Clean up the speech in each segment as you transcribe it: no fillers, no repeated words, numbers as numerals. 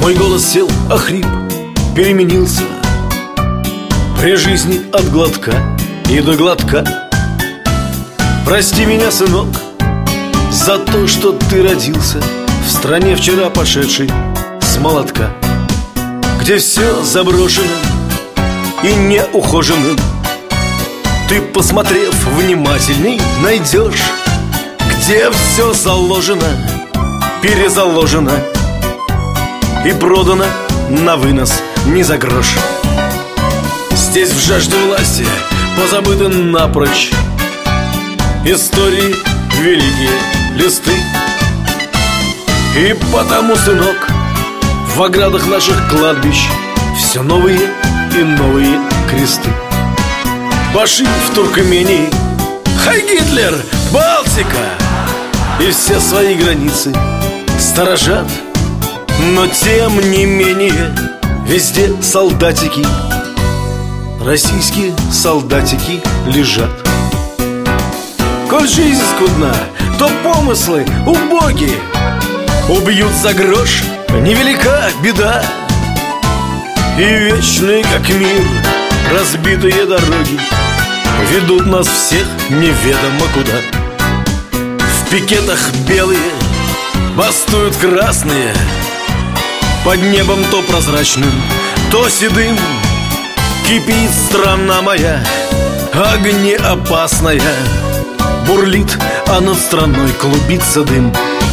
Мой голос сел, охрип, переменился при жизни от глотка и до глотка. Прости меня, сынок, за то, что ты родился в стране, вчера пошедшей с молотка, где все заброшено и неухоженным. Ты, посмотрев внимательней, найдешь, где все заложено, перезаложено и продано на вынос не за грош. Здесь в жажде власти позабыты напрочь истории, великие листы. И потому, сынок, в оградах наших кладбищ все новые и новые кресты. Баши в Туркмении, хай Гитлер, Балтика, и все свои границы сторожат. Но тем не менее везде солдатики, российские солдатики лежат. Коль жизнь скудна, то помыслы убоги, убьют за грош, невелика беда. И вечные, как мир, разбитые дороги ведут нас всех неведомо куда. В пикетах белые бастуют красные, под небом то прозрачным, то седым кипит страна моя, огнеопасная. Бурлит, а над страной клубится дым.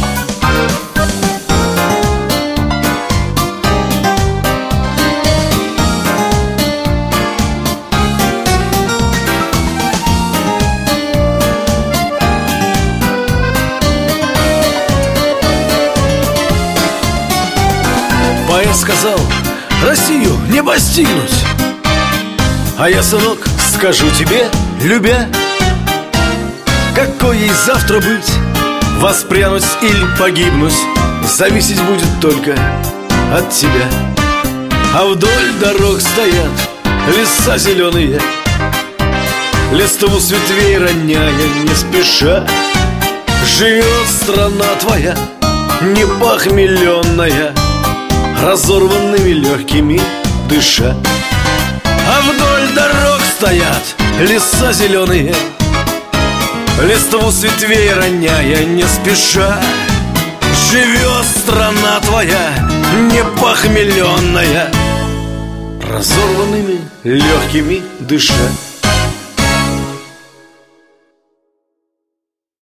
Поэт сказал: Россию не постигнуть. А я, сынок, скажу тебе, любя, какой ей завтра быть, воспрянуть или погибнуть, зависеть будет только от тебя. А вдоль дорог стоят леса зеленые, листву с ветвей роняя не спеша. Живет страна твоя, не похмеленная, разорванными легкими дыша. А вдоль дорог стоят леса зеленые, листву с ветвей роняя не спеша. Живет страна твоя, не похмеленная, разорванными легкими дыша.